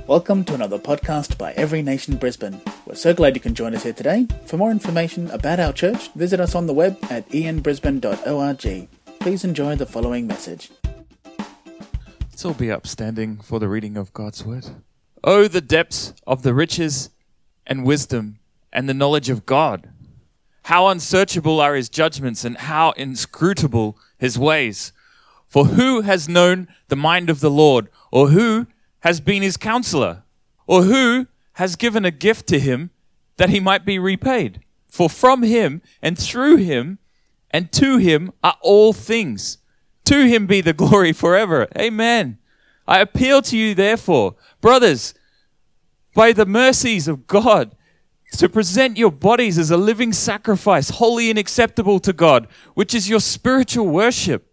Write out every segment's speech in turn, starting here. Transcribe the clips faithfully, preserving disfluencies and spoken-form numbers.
Welcome to another podcast by Every Nation Brisbane. We're so glad you can join us here today. For more information about our church, visit us on the web at e n brisbane dot org. Please enjoy the following message. Let's all be upstanding for the reading of God's word. Oh, the depths of the riches and wisdom and the knowledge of God. How unsearchable are his judgments and how inscrutable his ways. For who has known the mind of the Lord, or who has been his counselor, or who has given a gift to him that he might be repaid? For from him and through him and to him are all things. To him be the glory forever. Amen. I appeal to you, therefore, brothers, by the mercies of God, to present your bodies as a living sacrifice, holy and acceptable to God, which is your spiritual worship.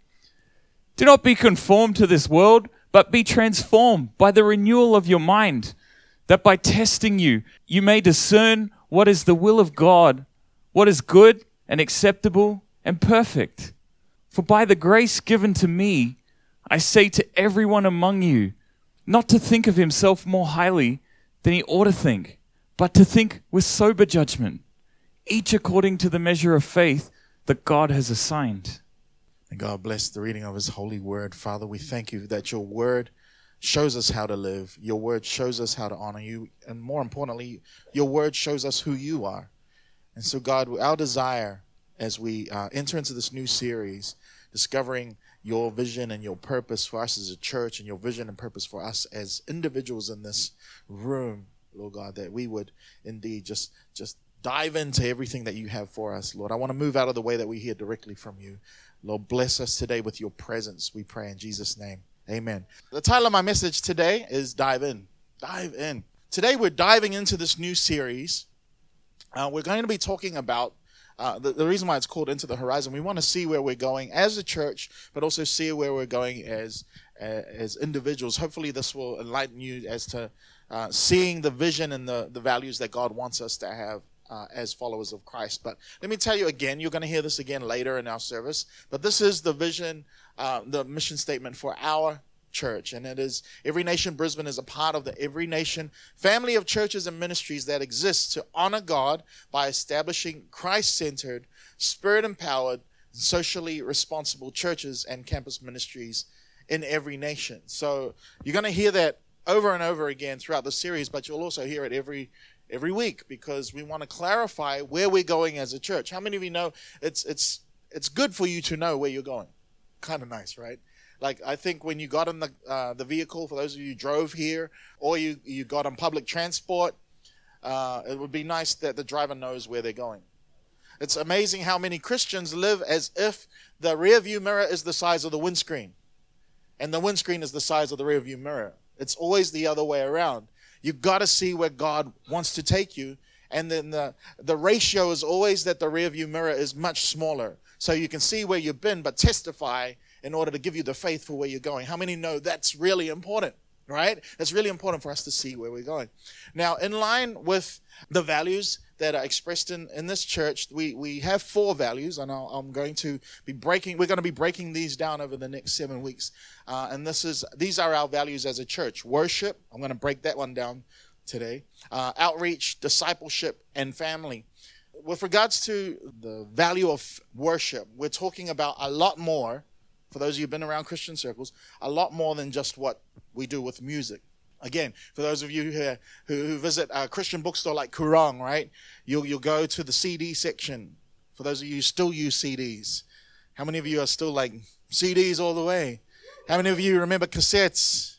Do not be conformed to this world, but be transformed by the renewal of your mind, that by testing you, you may discern what is the will of God, what is good and acceptable and perfect. For by the grace given to me, I say to everyone among you, not to think of himself more highly than he ought to think, but to think with sober judgment, each according to the measure of faith that God has assigned. And God bless the reading of his holy word. Father, we thank you that your word shows us how to live. Your word shows us how to honor you. And more importantly, your word shows us who you are. And so, God, our desire as we uh, enter into this new series, discovering your vision and your purpose for us as a church and your vision and purpose for us as individuals in this room, Lord God, that we would indeed just, just dive into everything that you have for us, Lord. I want to move out of the way that we hear directly from you. Lord, bless us today with your presence, we pray in Jesus' name. Amen. The title of my message today is Dive In. Dive In. Today we're diving into this new series. Uh, we're going to be talking about uh, the, the reason why it's called Into the Horizon. We want to see where we're going as a church, but also see where we're going as, uh, as individuals. Hopefully this will enlighten you as to uh, seeing the vision and the, the values that God wants us to have Uh, as followers of Christ. But let me tell you again, you're going to hear this again later in our service, but this is the vision, uh, the mission statement for our church, and it is Every Nation Brisbane is a part of the Every Nation family of churches and ministries that exists to honor God by establishing Christ-centered, spirit-empowered, socially responsible churches and campus ministries in every nation. So you're going to hear that over and over again throughout the series, but you'll also hear it every every week, because we want to clarify where we're going as a church. How many of you know it's it's it's good for you to know where you're going? Kind of nice, right? Like, I think when you got in the uh, the vehicle, for those of you who drove here, or you, you got on public transport, uh, it would be nice that the driver knows where they're going. It's amazing how many Christians live as if the rear view mirror is the size of the windscreen, and the windscreen is the size of the rear view mirror. It's always the other way around. You've got to see where God wants to take you. And then the, the ratio is always that the rear view mirror is much smaller. So you can see where you've been, but testify in order to give you the faith for where you're going. How many know that's really important, right? It's really important for us to see where we're going. Now, in line with the values that are expressed in, in this church, we, we have four values, and I'll, I'm going to be breaking, we're going to be breaking these down over the next seven weeks. Uh, and this is, these are our values as a church. Worship, I'm going to break that one down today. Uh, outreach, discipleship, and family. With regards to the value of worship, we're talking about a lot more, for those of you who've been around Christian circles, a lot more than just what we do with music. Again, for those of you who, who, who visit a Christian bookstore like Kurong, right, you'll, you'll go to the C D section. For those of you who still use C Ds, how many of you are still like C Ds all the way? How many of you remember cassettes?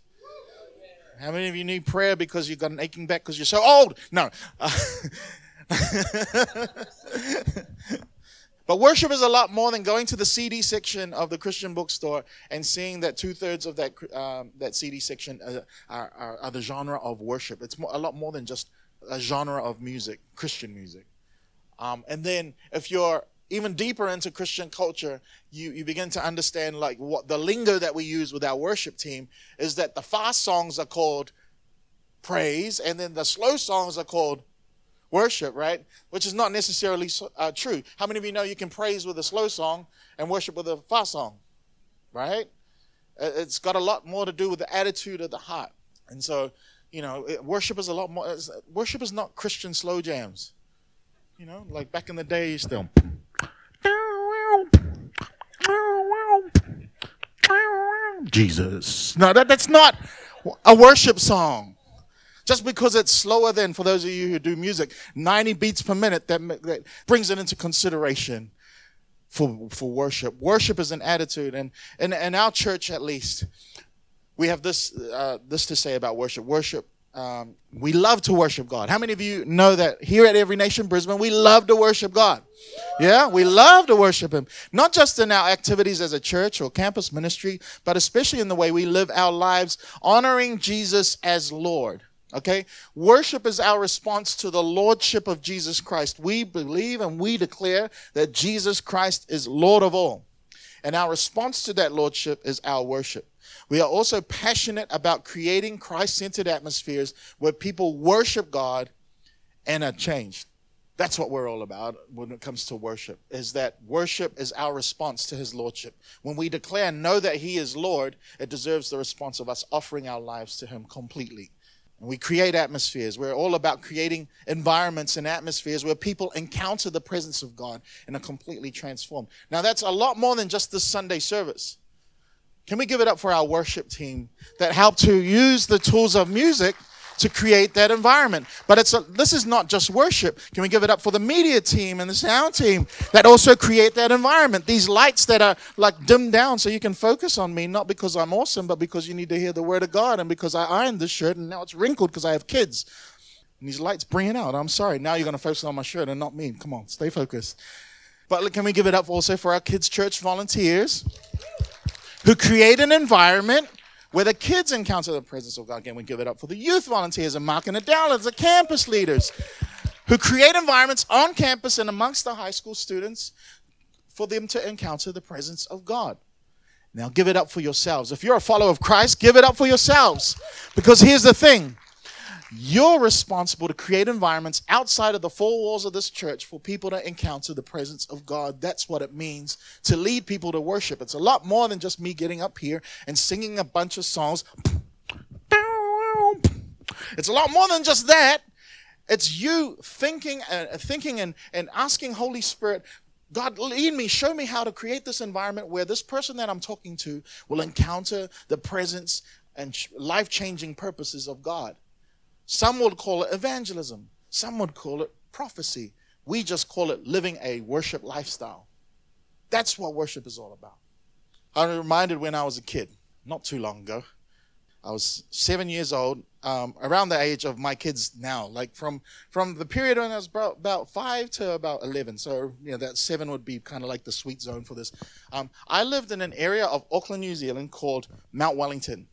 How many of you need prayer because you've got an aching back because you're so old? No. But worship is a lot more than going to the C D section of the Christian bookstore and seeing that two-thirds of that um, that C D section are, are, are the genre of worship. It's more, a lot more than just a genre of music, Christian music. Um, and then if you're even deeper into Christian culture, you, you begin to understand like what the lingo that we use with our worship team is that the fast songs are called praise, and then the slow songs are called worship, right? Which is not necessarily uh, true. How many of you know you can praise with a slow song and worship with a fast song, right? It's got a lot more to do with the attitude of the heart. And so You know, it, worship is a lot more. Worship is not Christian slow jams. You know, like back in the day, you still. Jesus. No, that, that's not a worship song. Just because it's slower than, for those of you who do music, ninety beats per minute, that, that brings it into consideration for for worship. Worship is an attitude. And in, in our church, at least, we have this uh, this to say about worship. Worship, um, we love to worship God. How many of you know that here at Every Nation Brisbane, we love to worship God? Yeah, we love to worship Him. Not just in our activities as a church or campus ministry, but especially in the way we live our lives, honoring Jesus as Lord. Okay? Worship is our response to the Lordship of Jesus Christ. We believe and we declare that Jesus Christ is Lord of all. And our response to that Lordship is our worship. We are also passionate about creating Christ-centered atmospheres where people worship God and are changed. That's what we're all about when it comes to worship, is that worship is our response to His Lordship. When we declare and know that He is Lord, it deserves the response of us offering our lives to Him completely. And we create atmospheres. We're all about creating environments and atmospheres where people encounter the presence of God and are completely transformed. Now, that's a lot more than just this Sunday service. Can we give it up for our worship team that helped to use the tools of music to create that environment? But it's a, this is not just worship. Can we give it up for the media team and the sound team that also create that environment? These lights that are like dimmed down so you can focus on me, not because I'm awesome, but because you need to hear the word of God, and because I ironed this shirt and now it's wrinkled because I have kids. And these lights bring it out. I'm sorry. Now you're going to focus on my shirt and not me. Come on, stay focused. But can we give it up also for our kids' church volunteers who create an environment where the kids encounter the presence of God? Again, we give it up for the youth volunteers and Mark and Adele as the campus leaders who create environments on campus and amongst the high school students for them to encounter the presence of God. Now, give it up for yourselves. If you're a follower of Christ, give it up for yourselves. Because here's the thing. You're responsible to create environments outside of the four walls of this church for people to encounter the presence of God. That's what it means to lead people to worship. It's a lot more than just me getting up here and singing a bunch of songs. It's a lot more than just that. It's you thinking, uh, thinking and, and asking Holy Spirit, God, lead me, show me how to create this environment where this person that I'm talking to will encounter the presence and life-changing purposes of God. Some would call it evangelism. Some would call it prophecy. We just call it living a worship lifestyle. That's what worship is all about. I'm reminded when I was a kid, not too long ago. I was seven years old, um, around the age of my kids now, like from, from the period when I was about, about five to about eleven. So, you know, that seven would be kind of like the sweet zone for this. Um, I lived in an area of Auckland, New Zealand called Mount Wellington.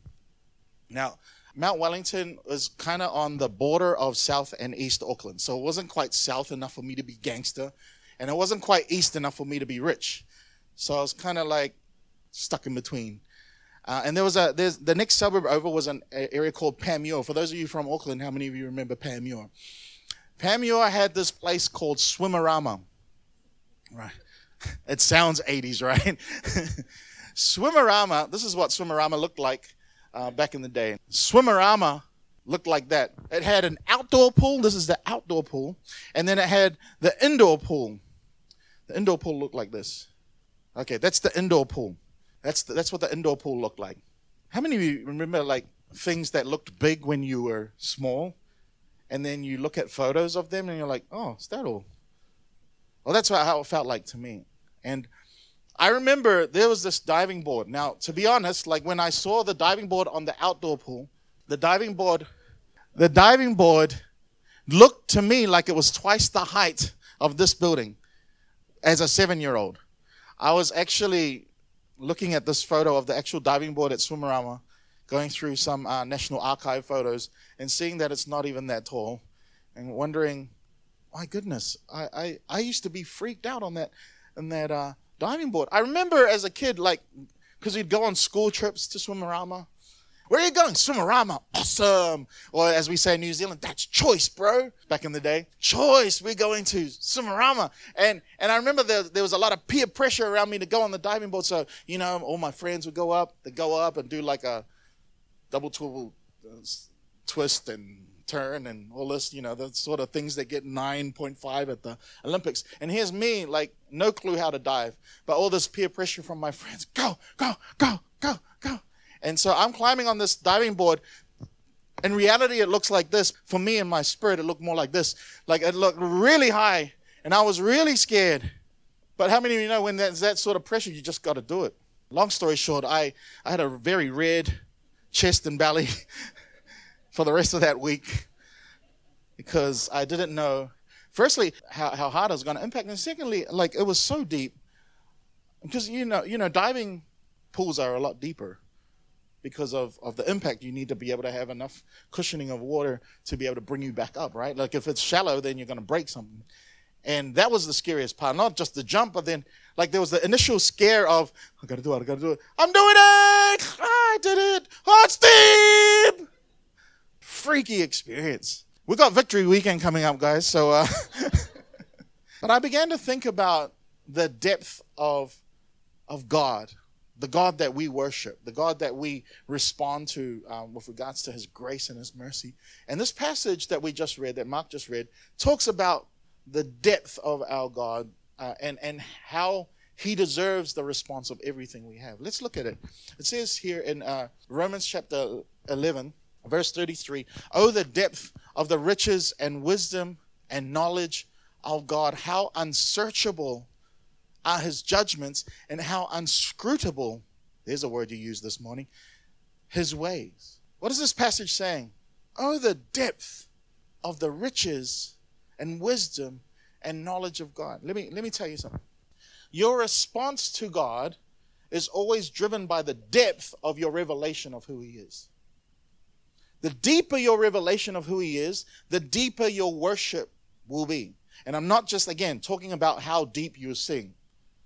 Now, Mount Wellington was kind of on the border of South and East Auckland. So it wasn't quite south enough for me to be gangster, and it wasn't quite east enough for me to be rich. So I was kind of like stuck in between. Uh, and there was a there's the next suburb over was an area called Panmure. For those of you from Auckland, how many of you remember Panmure? Panmure had this place called Swimmerama. Right. It sounds eighties, right? Swimmerama, this is what Swimmerama looked like. Uh, back in the day. Swimmerama looked like that. It had an outdoor pool. This is the outdoor pool. And then it had the indoor pool. The indoor pool looked like this. Okay, that's the indoor pool. That's the, that's what the indoor pool looked like. How many of you remember like things that looked big when you were small? And then you look at photos of them and you're like, oh, is that all? Well, that's how it felt like to me. And I remember there was this diving board. Now, to be honest, like when I saw the diving board on the outdoor pool, the diving board, the diving board looked to me like it was twice the height of this building as a seven-year-old. I was actually looking at this photo of the actual diving board at Swimmerama, going through some uh, National Archive photos and seeing that it's not even that tall and wondering, my goodness, I, I, I used to be freaked out on that, on that, uh, diving board. I remember as a kid, like, because we'd go on school trips to Swimmerama. Where are you going? Swimmerama. Awesome. Or as we say in New Zealand, that's choice, bro. Back in the day. Choice. We're going to Swimmerama. And and I remember there, there was a lot of peer pressure around me to go on the diving board. So, you know, all my friends would go up. They'd go up and do like a double, triple, twist and turn and all this, you know, the sort of things that get nine point five at the Olympics. And here's me, like, no clue how to dive, but all this peer pressure from my friends. Go, go, go, go, go. And so I'm climbing on this diving board. In reality, it looks like this. For me, in my spirit, it looked more like this. Like, it looked really high, and I was really scared. But how many of you know when there's that sort of pressure, you just got to do it? Long story short, I, I had a very red chest and belly for the rest of that week because I didn't know, firstly, how, how hard I was going to impact. And secondly, like, it was so deep because, you know, you know, diving pools are a lot deeper because of, of the impact. You need to be able to have enough cushioning of water to be able to bring you back up, right? Like, if it's shallow, then you're going to break something. And that was the scariest part, not just the jump, but then, like, there was the initial scare of, I got to do it, I got to do it. I'm doing it! I did it! Oh, it's deep! Freaky experience. We got Victory Weekend coming up, guys. So, uh, but I began to think about the depth of of God, the God that we worship, the God that we respond to um, with regards to His grace and His mercy. And this passage that we just read, that Mark just read, talks about the depth of our God uh, and and how He deserves the response of everything we have. Let's look at it. It says here in uh, Romans chapter eleven. Verse thirty-three, oh, the depth of the riches and wisdom and knowledge of God. How unsearchable are His judgments and how unscrutable, there's a word you used this morning, His ways. What is this passage saying? Oh, the depth of the riches and wisdom and knowledge of God. Let me, let me tell you something. Your response to God is always driven by the depth of your revelation of who He is. The deeper your revelation of who He is, the deeper your worship will be. And I'm not just, again, talking about how deep you sing.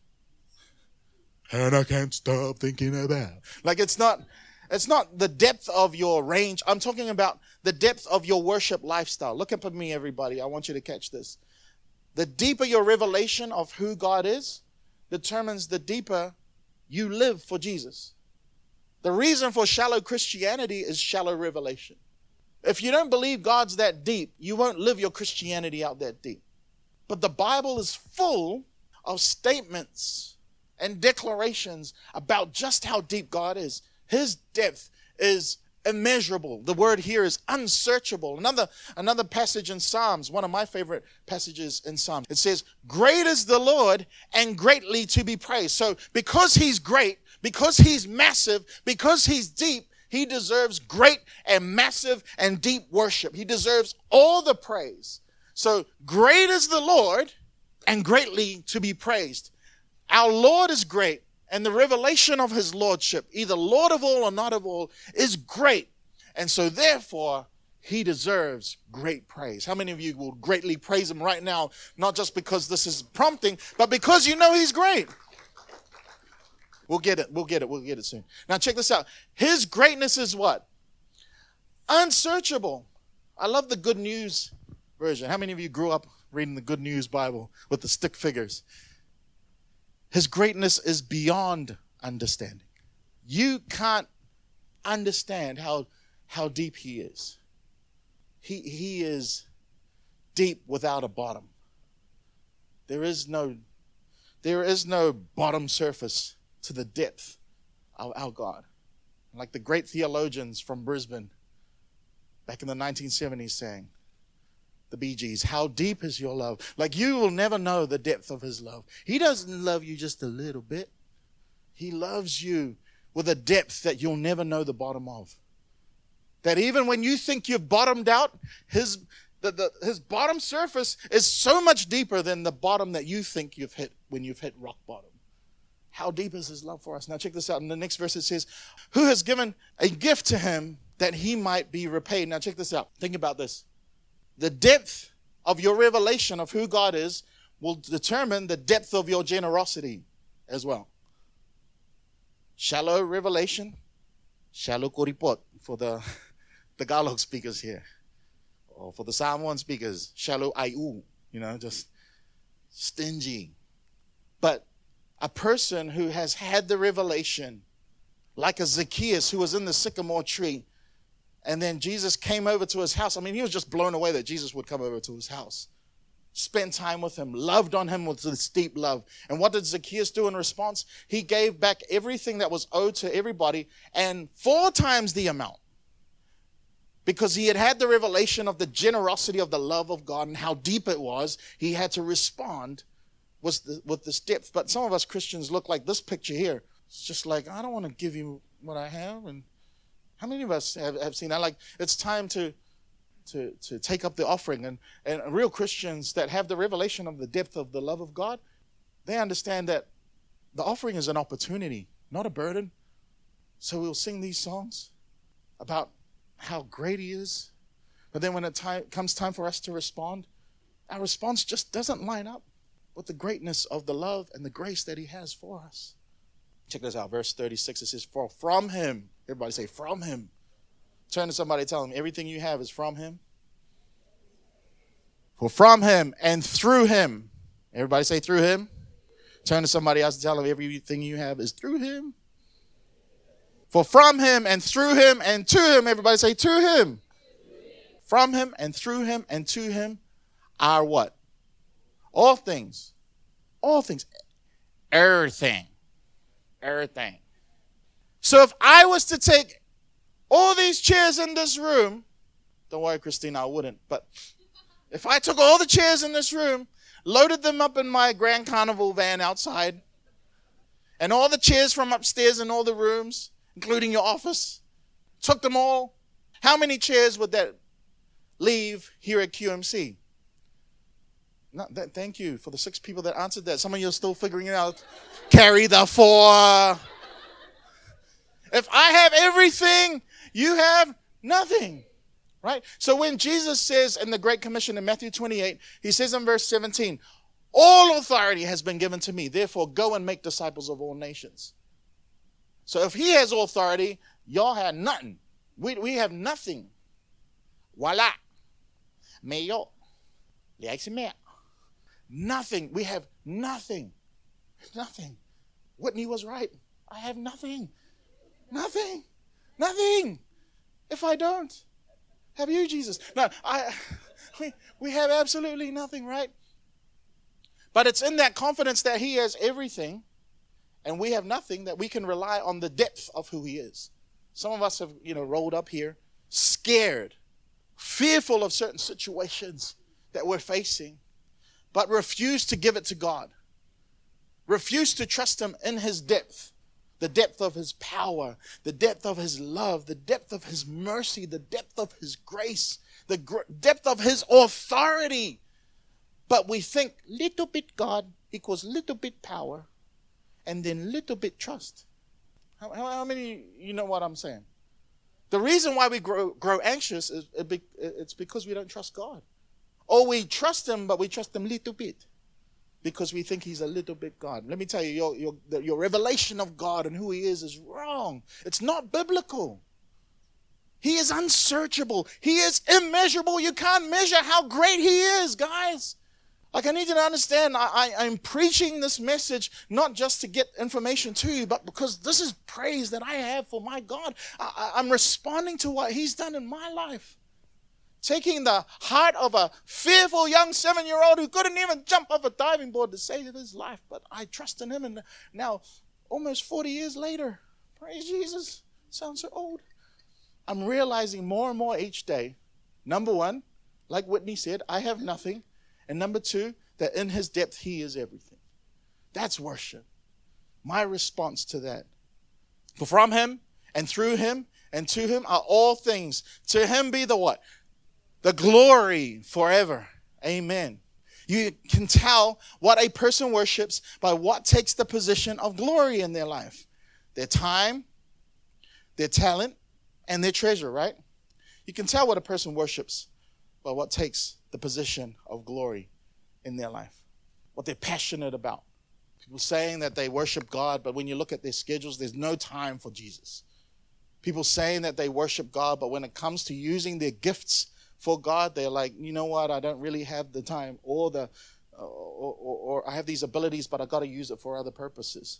And I can't stop thinking about. Like, it's not, it's not the depth of your range. I'm talking about the depth of your worship lifestyle. Look up at me, everybody. I want you to catch this. The deeper your revelation of who God is determines the deeper you live for Jesus. The reason for shallow Christianity is shallow revelation. If you don't believe God's that deep, you won't live your Christianity out that deep. But the Bible is full of statements and declarations about just how deep God is. His depth is immeasurable. The word here is unsearchable. Another, another passage in Psalms, one of my favorite passages in Psalms, it says, great is the Lord and greatly to be praised. So because He's great, because He's massive, because He's deep, He deserves great and massive and deep worship. He deserves all the praise. So great is the Lord and greatly to be praised. Our Lord is great, and the revelation of His lordship, either Lord of all or not of all, is great. And so therefore, He deserves great praise. How many of you will greatly praise Him right now, not just because this is prompting, but because you know He's great? We'll get it. We'll get it. We'll get it soon. Now check this out. His greatness is what? Unsearchable. I love the Good News version. How many of you grew up reading the Good News Bible with the stick figures? His greatness is beyond understanding. You can't understand how, how deep He is. He, he is deep without a bottom. There is no, there is no bottom surface to the depth of our God. Like the great theologians from Brisbane back in the nineteen seventies saying, the Bee Gees, how deep is your love? Like, you will never know the depth of His love. He doesn't love you just a little bit. He loves you with a depth that you'll never know the bottom of. That even when you think you've bottomed out, His the, the, His bottom surface is so much deeper than the bottom that you think you've hit when you've hit rock bottom. How deep is His love for us? Now check this out. In the next verse it says, who has given a gift to Him that He might be repaid? Now check this out. Think about this. The depth of your revelation of who God is will determine the depth of your generosity as well. Shallow revelation, shallow koripot for the Tagalog speakers here. Or for the Samoan speakers, shallow ayu, you know, just stingy. But a person who has had the revelation, like a Zacchaeus who was in the sycamore tree, And then Jesus came over to his house. I mean, he was just blown away that Jesus would come over to his house. Spent time with him, loved on him with this deep love. And what did Zacchaeus do in response? He gave back everything that was owed to everybody and four times the amount. Because he had had the revelation of the generosity of the love of God and how deep it was, he had to respond with, the, with this depth. But some of us Christians look like this picture here. It's just like, I don't want to give you what I have. And how many of us have, have seen that? Like, it's time to to to take up the offering. And, and real Christians that have the revelation of the depth of the love of God, they understand that the offering is an opportunity, not a burden. So we'll sing these songs about how great he is. But then when it time, comes time for us to respond, our response just doesn't line up with the greatness of the love and the grace that he has for us. Check this out, verse thirty-six, it says, for from him, everybody say, from him. Turn to somebody and tell them, everything you have is from him. For from him and through him, everybody say, through him. Turn to somebody else and tell them, everything you have is through him. For from him and through him and to him, everybody say, to him. From him and through him and to him are what? All things. All things. Everything. Everything. So if I was to take all these chairs in this room, don't worry, Christina, I wouldn't, but if I took all the chairs in this room, loaded them up in my Grand Carnival van outside, and all the chairs from upstairs in all the rooms, including your office, took them all, how many chairs would that leave here at Q M C? Not that, thank you for the six people that answered that. Some of you are still figuring it out. Carry the four. If I have everything, you have nothing. Right? So when Jesus says in the Great Commission in Matthew twenty-eight, he says in verse seventeen, all authority has been given to me. Therefore, go and make disciples of all nations. So if he has authority, y'all have nothing. We, we have nothing. Voila. Mayo. Nothing. We have nothing. Nothing. Whitney was right. I have nothing. Nothing. Nothing. If I don't have you, Jesus. No, I we, we have absolutely nothing, right? But it's in that confidence that he has everything and we have nothing that we can rely on the depth of who he is. Some of us have, you know, rolled up here scared, fearful of certain situations that we're facing, but refuse to give it to God. Refuse to trust him in his depth, the depth of his power, the depth of his love, the depth of his mercy, the depth of his grace, the gr- depth of his authority. But we think little bit God equals little bit power and then little bit trust. How, how, how many you know what I'm saying? The reason why we grow, grow anxious is it's because we don't trust God. Or we trust him, but we trust him little bit because we think he's a little bit God. Let me tell you, your, your, your revelation of God and who he is is wrong. It's not biblical. He is unsearchable. He is immeasurable. You can't measure how great he is, guys. Like, I need you to understand, I, I, I'm preaching this message not just to get information to you, but because this is praise that I have for my God. I, I, I'm responding to what he's done in my life. Taking the heart of a fearful young seven-year-old who couldn't even jump off a diving board to save his life, but I trust in him, and now, almost forty years later, praise Jesus, sounds so old. I'm realizing more and more each day, number one, like Whitney said, I have nothing. And number two, that in his depth, he is everything. That's worship. My response to that. For from him and through him and to him are all things. To him be the what? The glory forever. Amen. You can tell what a person worships by what takes the position of glory in their life. Their time, their talent, and their treasure, right? You can tell what a person worships by what takes the position of glory in their life, what they're passionate about. People saying that they worship God, but when you look at their schedules, there's no time for Jesus. People saying that they worship God, but when it comes to using their gifts for God, they're like, you know what, I don't really have the time, or the, or, or, or I have these abilities, but I got to use it for other purposes.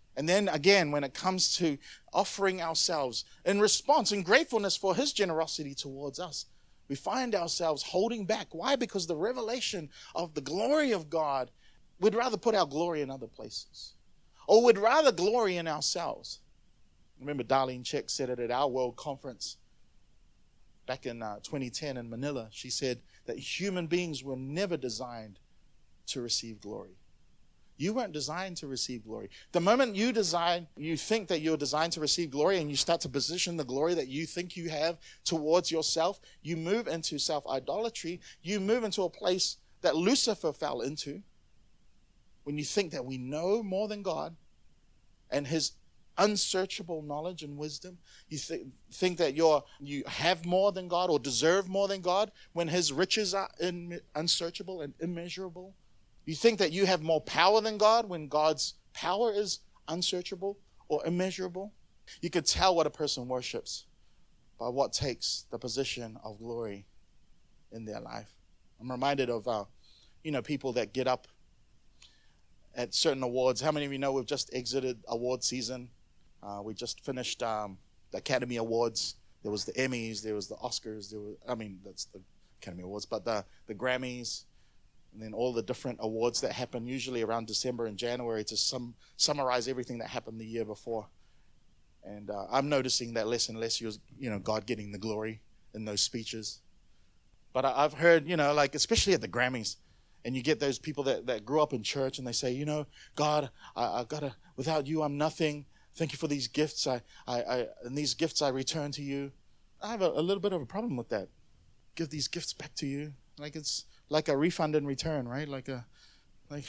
And then again, when it comes to offering ourselves in response and gratefulness for his generosity towards us, we find ourselves holding back. Why? Because the revelation of the glory of God, we'd rather put our glory in other places. Or we'd rather glory in ourselves. Remember, Darlene Check said it at our World Conference back in uh, twenty ten in Manila. She said that human beings were never designed to receive glory. You weren't designed to receive glory. The moment you design, you think that you're designed to receive glory and you start to position the glory that you think you have towards yourself, you move into self-idolatry. You move into a place that Lucifer fell into when you think that we know more than God and his unsearchable knowledge and wisdom. You th- think that you're you have more than God or deserve more than God when his riches are in, unsearchable and immeasurable. You think that you have more power than God when God's power is unsearchable or immeasurable. You could tell what a person worships by what takes the position of glory in their life. I'm reminded of, uh, you know, people that get up at certain awards. How many of you know we've just exited award season? Uh, we just finished um, the Academy Awards. There was the Emmys, there was the Oscars. There was, I mean, that's the Academy Awards, but the, the Grammys, and then all the different awards that happen usually around December and January to sum, summarize everything that happened the year before. And uh, I'm noticing that less and less, you're, you know, God getting the glory in those speeches. But I, I've heard, you know, like especially at the Grammys, and you get those people that, that grew up in church and they say, you know, God, I, I gotta, without you, I'm nothing. Thank you for these gifts. I, I, I and these gifts I return to you. I have a, a little bit of a problem with that. Give these gifts back to you. Like it's like a refund and return, right? Like a, like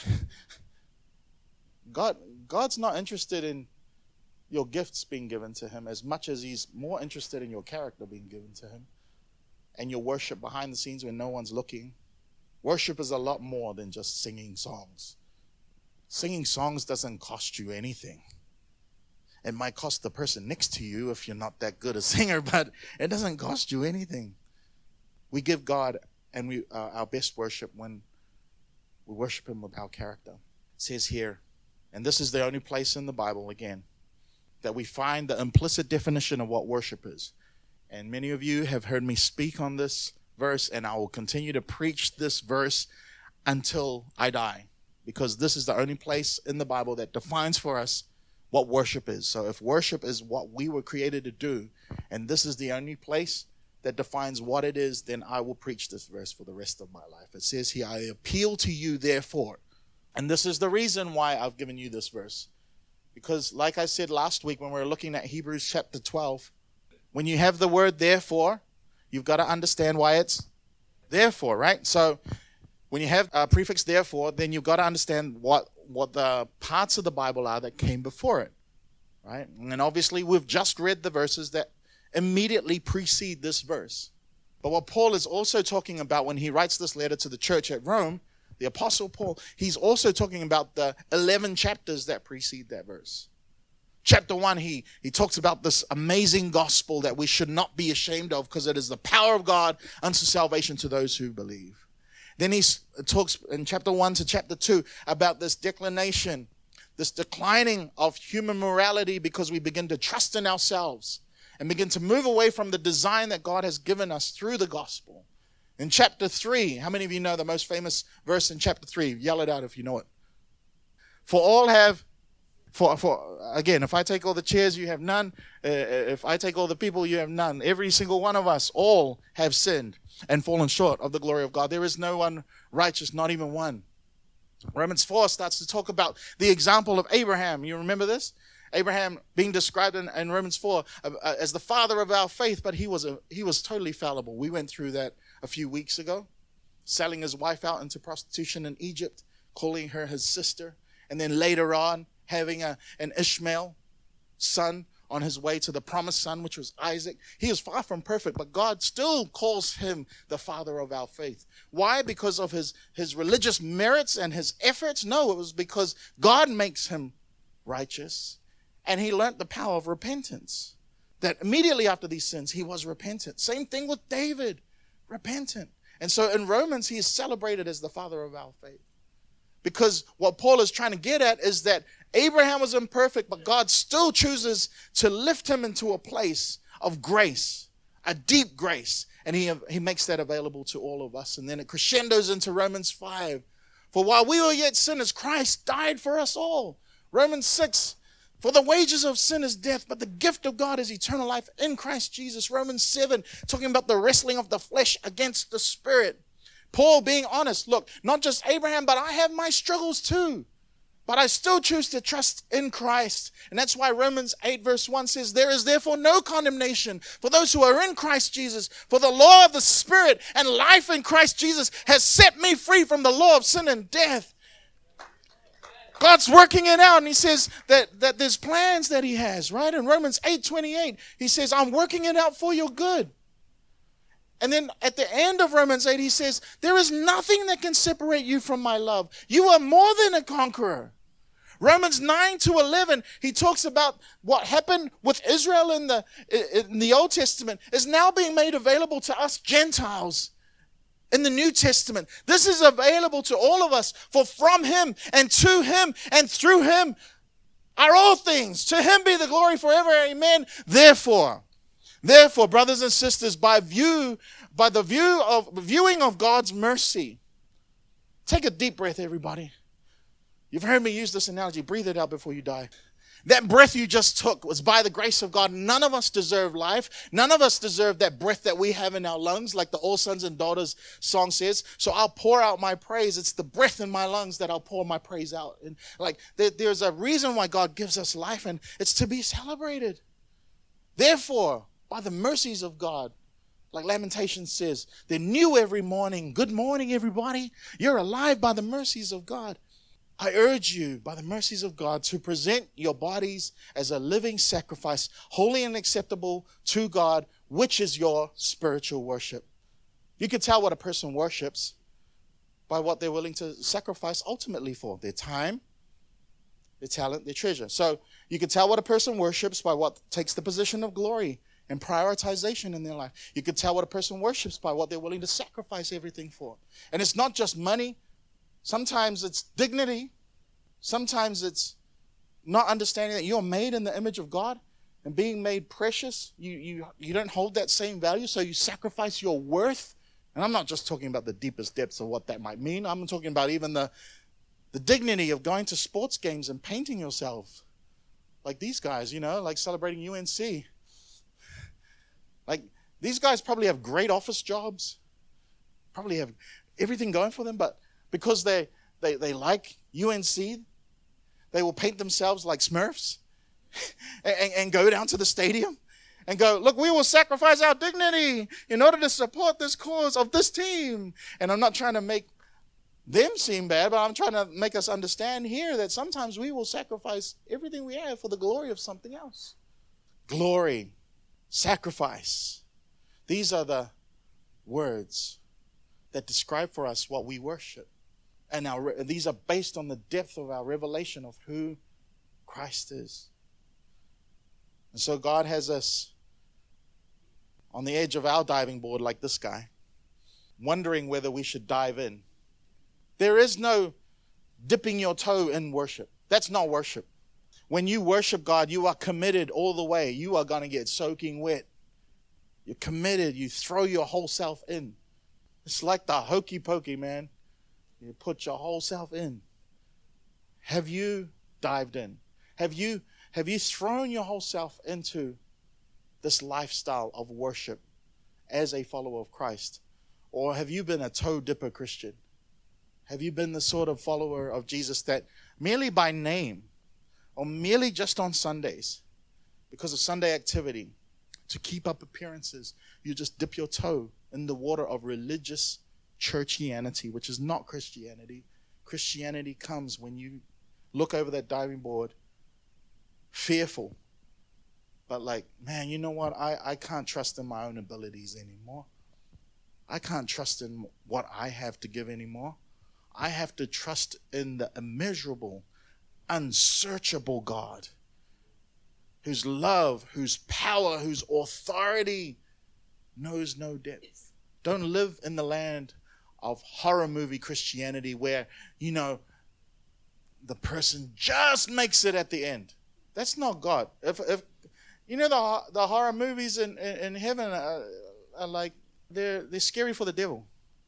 God, God's not interested in your gifts being given to him as much as he's more interested in your character being given to him and your worship behind the scenes when no one's looking. Worship is a lot more than just singing songs. Singing songs doesn't cost you anything. It might cost the person next to you if you're not that good a singer, but it doesn't cost you anything. We give God and we uh, our best worship when we worship him with our character. It says here, and this is the only place in the Bible, again, that we find the implicit definition of what worship is. And many of you have heard me speak on this verse, and I will continue to preach this verse until I die, because this is the only place in the Bible that defines for us what worship is. So if worship is what we were created to do, and this is the only place that defines what it is, then I will preach this verse for the rest of my life. It says here, I appeal to you, therefore. And this is the reason why I've given you this verse. Because like I said last week when we were looking at Hebrews chapter twelve, when you have the word therefore, you've got to understand why it's therefore, right? So when you have a prefix therefore, then you've got to understand what, what the parts of the Bible are that came before it, right? And obviously we've just read the verses that immediately precede this verse. But what Paul is also talking about when he writes this letter to the church at Rome, the Apostle Paul, he's also talking about the eleven chapters that precede that verse. Chapter one, he, he talks about this amazing gospel that we should not be ashamed of because it is the power of God unto salvation to those who believe. Then he talks in chapter one to chapter two about this declination, this declining of human morality because we begin to trust in ourselves and begin to move away from the design that God has given us through the gospel. In chapter three, how many of you know the most famous verse in chapter three? Yell it out if you know it. For all have, for, for again, if I take all the chairs, you have none. Uh, if I take all the people, you have none. Every single one of us, all have sinned and fallen short of the glory of God. There is no one righteous, not even one. Romans four starts to talk about the example of Abraham. You remember this? Abraham being described in, in Romans four uh, as the father of our faith, but he was a, he was totally fallible. We went through that a few weeks ago, selling his wife out into prostitution in Egypt, calling her his sister, and then later on having a, an Ishmael son on his way to the promised son, which was Isaac. He is far from perfect, but God still calls him the father of our faith. Why? Because of his, his religious merits and his efforts? No, it was because God makes him righteous. And he learned the power of repentance. That immediately after these sins, he was repentant. Same thing with David, repentant. And so in Romans, he is celebrated as the father of our faith. Because what Paul is trying to get at is that Abraham was imperfect, but God still chooses to lift him into a place of grace, a deep grace. And he, he makes that available to all of us. And then it crescendos into Romans five. For while we were yet sinners, Christ died for us all. Romans six. For the wages of sin is death, but the gift of God is eternal life in Christ Jesus. Romans seven, talking about the wrestling of the flesh against the spirit. Paul being honest, look, not just Abraham, but I have my struggles too. But I still choose to trust in Christ. And that's why Romans eight verse one says, there is therefore no condemnation for those who are in Christ Jesus. For the law of the Spirit and life in Christ Jesus has set me free from the law of sin and death. God's working it out, and he says that, that there's plans that he has, right? In Romans eight twenty-eight, he says, I'm working it out for your good. And then at the end of Romans eight, he says, there is nothing that can separate you from my love. You are more than a conqueror. Romans nine to eleven, he talks about what happened with Israel in the, in the Old Testament is now being made available to us Gentiles. In the New Testament, this is available to all of us, for from him and to him and through him are all things. To him be the glory forever. Amen. Therefore, therefore, brothers and sisters, by view, by the view of viewing of God's mercy, take a deep breath, everybody. You've heard me use this analogy. Breathe it out before you die. That breath you just took was by the grace of God. None of us deserve life. None of us deserve that breath that we have in our lungs, like the All Sons and Daughters song says. So I'll pour out my praise. It's the breath in my lungs that I'll pour my praise out. And like there, there's a reason why God gives us life, and it's to be celebrated. Therefore, by the mercies of God, like Lamentations says, they're new every morning. Good morning, everybody. You're alive by the mercies of God. I urge you, by the mercies of God, to present your bodies as a living sacrifice, holy and acceptable to God, which is your spiritual worship. You can tell what a person worships by what they're willing to sacrifice ultimately for. Their time, their talent, their treasure. So you can tell what a person worships by what takes the position of glory and prioritization in their life. You can tell what a person worships by what they're willing to sacrifice everything for. And it's not just money. Sometimes it's dignity. Sometimes it's not understanding that you're made in the image of God and being made precious. You, you, you don't hold that same value, so you sacrifice your worth. And I'm not just talking about the deepest depths of what that might mean. I'm talking about even the, the dignity of going to sports games and painting yourself. Like these guys, you know, like celebrating U N C. Like these guys probably have great office jobs, probably have everything going for them, but because they, they, they like U N C, they will paint themselves like Smurfs and, and go down to the stadium and go, look, we will sacrifice our dignity in order to support this cause of this team. And I'm not trying to make them seem bad, but I'm trying to make us understand here that sometimes we will sacrifice everything we have for the glory of something else. Glory, sacrifice. These are the words that describe for us what we worship. And our, these are based on the depth of our revelation of who Christ is. And so God has us on the edge of our diving board like this guy, wondering whether we should dive in. There is no dipping your toe in worship. That's not worship. When you worship God, you are committed all the way. You are going to get soaking wet. You're committed. You throw your whole self in. It's like the hokey pokey, man. You put your whole self in. Have you dived in? Have you, have you thrown your whole self into this lifestyle of worship as a follower of Christ? Or have you been a toe dipper Christian? Have you been the sort of follower of Jesus that merely by name or merely just on Sundays, because of Sunday activity, to keep up appearances, you just dip your toe in the water of religious churchianity, which is not Christianity. Christianity comes when you look over that diving board fearful, but like, man, you know what? I, I can't trust in my own abilities anymore. I can't trust in what I have to give anymore. I have to trust in the immeasurable, unsearchable God, whose love, whose power, whose authority knows no depth. Don't live in the land of horror movie Christianity where, you know, the person just makes it at the end. That's not God. If, if you know the the horror movies in, in, in heaven are, are like, they're they're scary for the devil.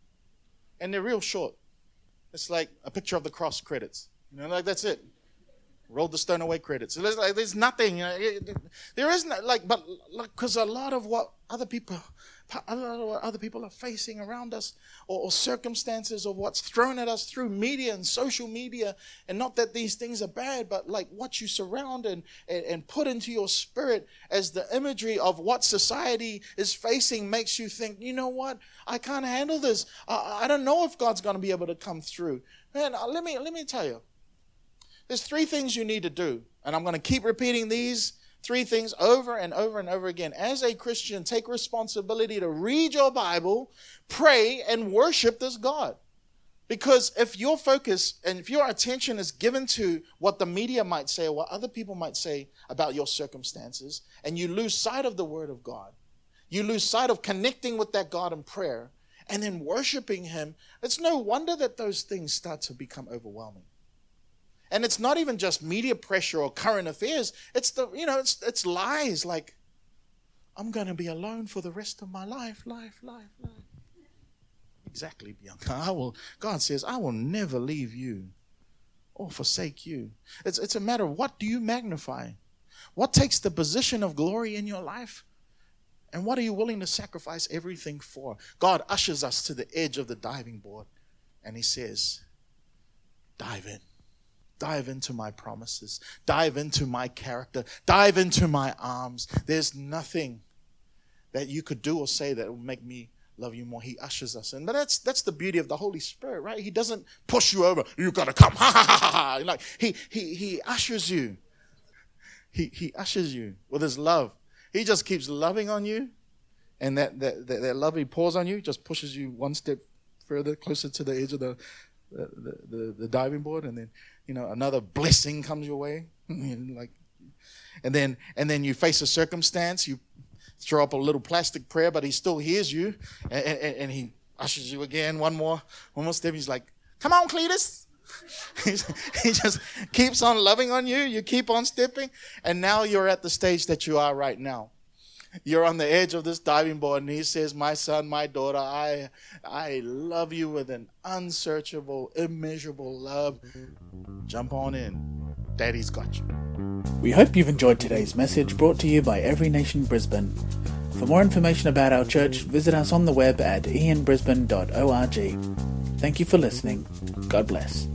And they're real short. It's like a picture of the cross credits. You know, like that's it. Rolled the stone away credits. There's, like, there's nothing. You know, it, there isn't like, but because like, a lot of what other people, a lot of what other people are facing around us, or, or circumstances, or what's thrown at us through media and social media, and not that these things are bad, but like what you surround and, and, and put into your spirit as the imagery of what society is facing makes you think, you know what, I can't handle this. I, I don't know if God's going to be able to come through. Man, let me let me tell you. There's three things you need to do, and I'm going to keep repeating these three things over and over and over again. As a Christian, take responsibility to read your Bible, pray, and worship this God. Because if your focus and if your attention is given to what the media might say or what other people might say about your circumstances, and you lose sight of the Word of God, you lose sight of connecting with that God in prayer and then worshiping Him, it's no wonder that those things start to become overwhelming. And it's not even just media pressure or current affairs. It's the, you know, it's it's lies like, I'm going to be alone for the rest of my life, life, life, life. Exactly, Bianca. I will, God says, I will never leave you or forsake you. It's, it's a matter of what do you magnify? What takes the position of glory in your life? And what are you willing to sacrifice everything for? God ushers us to the edge of the diving board and He says, dive in. Dive into my promises. Dive into my character. Dive into my arms. There's nothing that you could do or say that will make me love you more. He ushers us in. But that's that's the beauty of the Holy Spirit, right? He doesn't push you over. You got to come. Ha ha ha ha. Like he he he ushers you. He he ushers you with His love. He just keeps loving on you, and that that that, that love He pours on you just pushes you one step further, closer to the edge of the the the, the, the diving board, and then, you know, another blessing comes your way, like, and then and then you face a circumstance. You throw up a little plastic prayer, but He still hears you, and, and, and He ushers you again. One more, one more step. He's like, "Come on, Cletus." He just keeps on loving on you. You keep on stepping, and now you're at the stage that you are right now. You're on the edge of this diving board, and He says, "My son, my daughter, I, I love you with an unsearchable, immeasurable love. Jump on in. Daddy's got you." We hope you've enjoyed today's message brought to you by Every Nation Brisbane. For more information about our church, visit us on the web at ian brisbane dot org. Thank you for listening. God bless.